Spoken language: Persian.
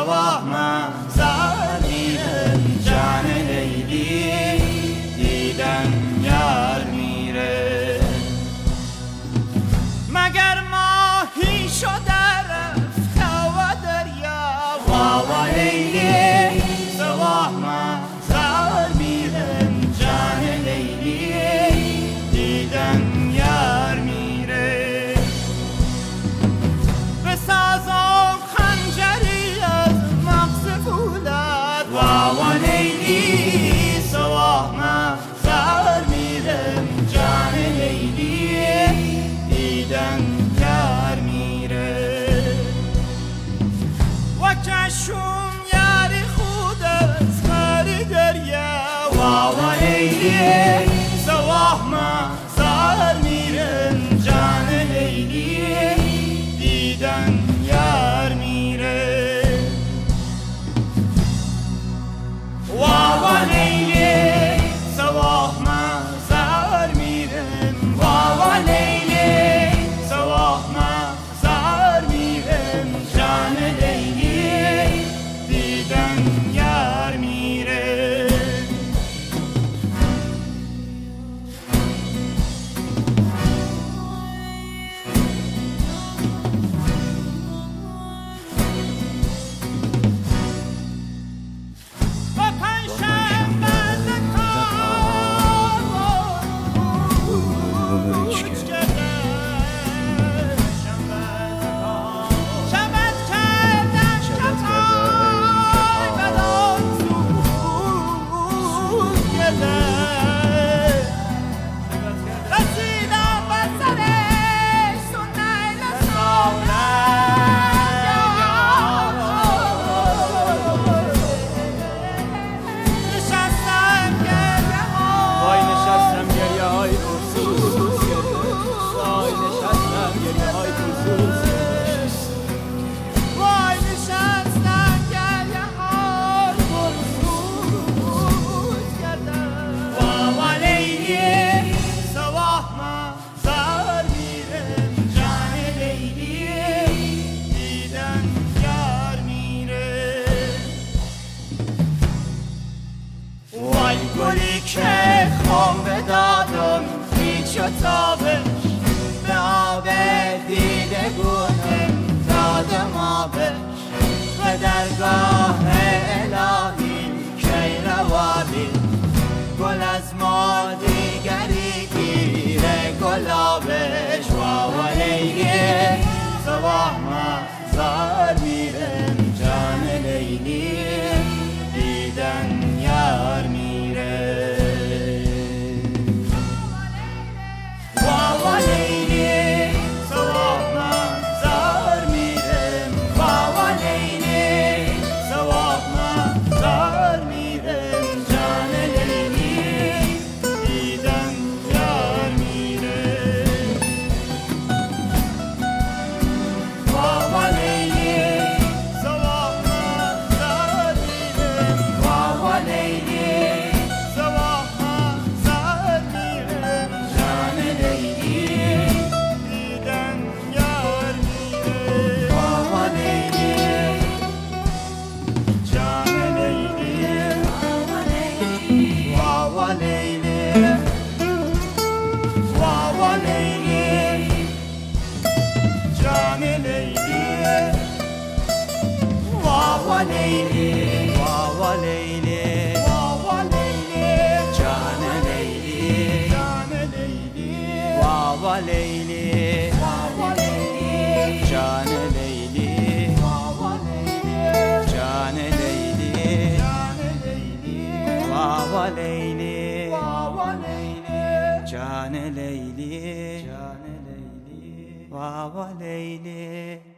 sabah mazar میرم جان لیلی دیدن یار میره مگر ماهی شده رفته و دریا و لیلی sabah mazar میرم جان لیلی دیدن یار میره به سازم خنجری از مغز فولاد و لیلی sabah mazar میرم جان لیلی دیدن یار میره و چشم یاری خود از خری دریا و لیلی sabah mazar میرم جان لیلی دیدن یار میره و لیلی sabah mazar میرم و لیلی sabah mazar میرم جان لیلی دیدن یار میره گلی که خام به دادم هیچ و تابش به آب دیدگونم دادم آبش به درگاه الهی کی روابی گل از ما دیگری گیره گلابش و لیلی sabah mazar میرم جان لیلی دیدن یار میره و لیلی sabah mazar میرم و لیلی sabah mazar میرم جان لیلی دیدن یار میره و لیلی sabah mazar میرم و لیلی sabah mazar میرم جان لیلی دیدن یار میره و لیلی جان لیلی و لیلی و لیلی جان لیلی و لیلی و لیلی و لیلی جان لیلی جان لیلی و لیلی و لیلی جان لیلی و لیلی جان لیلی و لیلی جان لیلی و لیلی